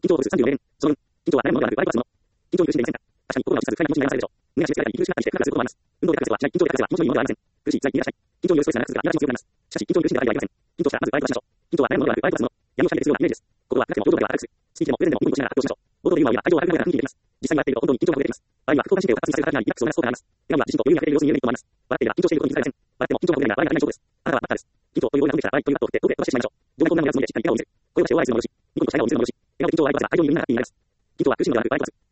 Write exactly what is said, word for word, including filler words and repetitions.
緊張をさんじゅうよねん。その緊張は誰ものではなく、我々はその緊張に苦しんでいませんか。確かに心が落ち着かず、不快な気持ちにならされるでしょう。胸が締め付けられたり、息苦しくなったりして、苦しく思います。運動で活性はしない。緊張で活性は気持ちのいいものではありません。苦しい、辛い、苦しい。緊張によるストレスがなくするが、苛立ちも強くなります。しかし、緊張に苦しんでばかりではありません。緊張したらまずバイトしましょう。緊張は誰ものではなく、バイトはその闇をしないですようなイメージです。ここはなくても冒頭では明るくする。スピーチでもプレゼンでもニコニコしながら発表しましょう。冒頭で言う前は愛情を荒くながら雰囲気に出ます。実際にやっていると本当に緊張が出てきます。場合には副交感神経を活性させるためにリラックスを促すことがあります。笑顔は自信と余裕に溢れる様子に見えると思います。笑っていれば緊張していることに気づかれません。笑っても緊張がほぐれないが、場合には大丈夫です。あなたはバッターです。緊張と余裕がほぐれたら、バイトにバットを振って、どこで飛ばしてしまいましょう。上下こんなのやつのでしっかり笑顔を見せる。声を出して大笑いするのもよし、ニコニコした笑顔を見せるのもよし、笑顔で緊張を相場させた愛情に余裕がなくていいです。緊張は苦しむのではなく、バイトです。